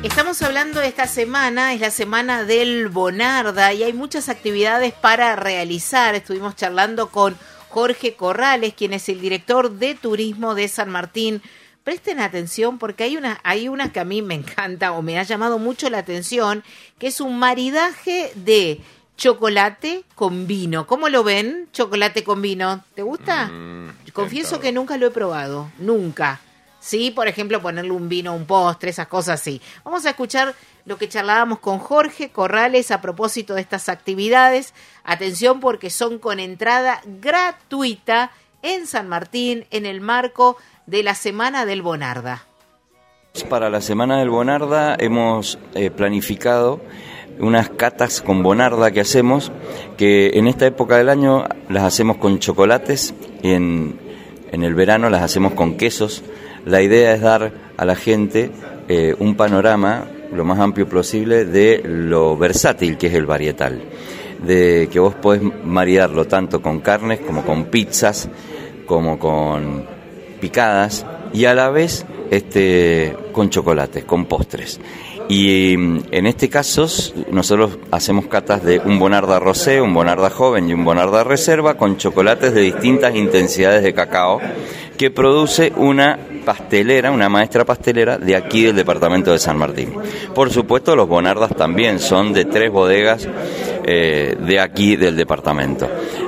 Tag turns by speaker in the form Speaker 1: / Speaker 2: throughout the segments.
Speaker 1: Estamos hablando esta semana, es la semana del Bonarda y hay muchas actividades para realizar. Estuvimos charlando con Jorge Corrales, quien es el director de turismo de San Martín. Presten atención porque hay una que a mí me encanta o me ha llamado mucho la atención, que es un maridaje de chocolate con vino. ¿Cómo lo ven? Chocolate con vino. ¿Te gusta? Confieso que nunca lo he probado, nunca. Sí, por ejemplo, ponerle un vino, un postre, esas cosas sí. Vamos a escuchar lo que charlábamos con Jorge Corrales a propósito de estas actividades. Atención porque son con entrada gratuita en San Martín en el marco de la Semana del Bonarda.
Speaker 2: Para la Semana del Bonarda hemos planificado unas catas con Bonarda que hacemos, que en esta época del año las hacemos con chocolates y en el verano las hacemos con quesos. La idea es dar a la gente un panorama lo más amplio posible de lo versátil que es el varietal, de que vos podés maridarlo tanto con carnes como con pizzas, como con picadas y a la vez con chocolates, con postres. Y en este caso nosotros hacemos catas de un Bonarda Rosé, un Bonarda Joven y un Bonarda Reserva con chocolates de distintas intensidades de cacao que produce una pastelera, una maestra pastelera de aquí del departamento de San Martín. Por supuesto los Bonardas también son de 3 bodegas de aquí del departamento.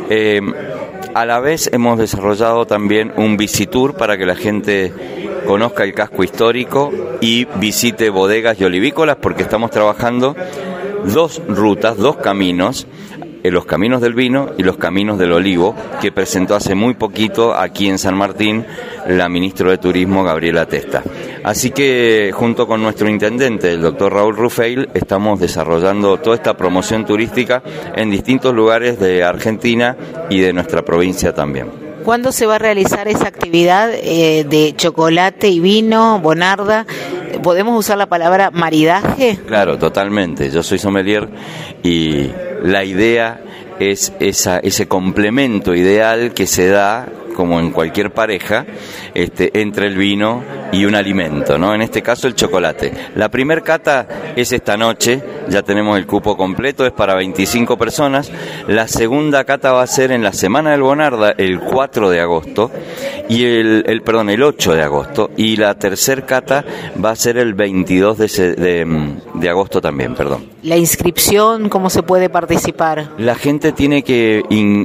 Speaker 2: A la vez hemos desarrollado también un visitour para que la gente conozca el casco histórico y visite bodegas y olivícolas, porque estamos trabajando 2 rutas, 2 caminos, los caminos del vino y los caminos del olivo, que presentó hace muy poquito aquí en San Martín la ministra de Turismo, Gabriela Testa. Así que junto con nuestro intendente, el doctor Raúl Rufeil, estamos desarrollando toda esta promoción turística en distintos lugares de Argentina y de nuestra provincia también.
Speaker 1: ¿Cuándo se va a realizar esa actividad de chocolate y vino, Bonarda? ¿Podemos usar la palabra maridaje?
Speaker 2: Claro, totalmente. Yo soy sommelier y la idea es ese complemento ideal que se da, como en cualquier pareja, entre el vino y un alimento, ¿no? En este caso el chocolate. La primer cata es esta noche, ya tenemos el cupo completo, es para 25 personas. La segunda cata va a ser en la Semana del Bonarda, el 4 de agosto, y el 8 de agosto, y la tercer cata va a ser el 22 de agosto también, perdón.
Speaker 1: ¿La inscripción, cómo se puede participar?
Speaker 2: La gente tiene que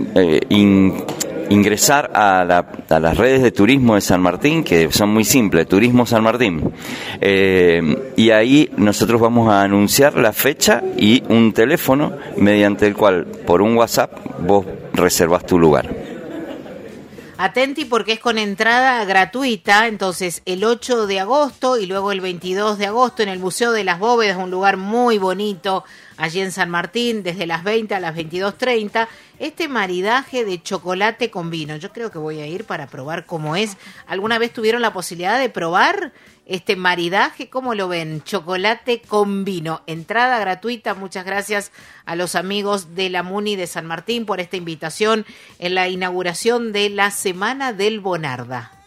Speaker 2: ingresar a las redes de turismo de San Martín, que son muy simples, Turismo San Martín, y ahí nosotros vamos a anunciar la fecha y un teléfono mediante el cual por un WhatsApp vos reservás tu lugar.
Speaker 1: Atenti porque es con entrada gratuita, entonces el 8 de agosto y luego el 22 de agosto en el Museo de las Bóvedas, un lugar muy bonito allí en San Martín, desde las 20 a las 22:30, este maridaje de chocolate con vino. Yo creo que voy a ir para probar cómo es. ¿Alguna vez tuvieron la posibilidad de probar este maridaje? ¿Cómo lo ven? Chocolate con vino. Entrada gratuita. Muchas gracias a los amigos de la Muni de San Martín por esta invitación en la inauguración de la Semana del Bonarda.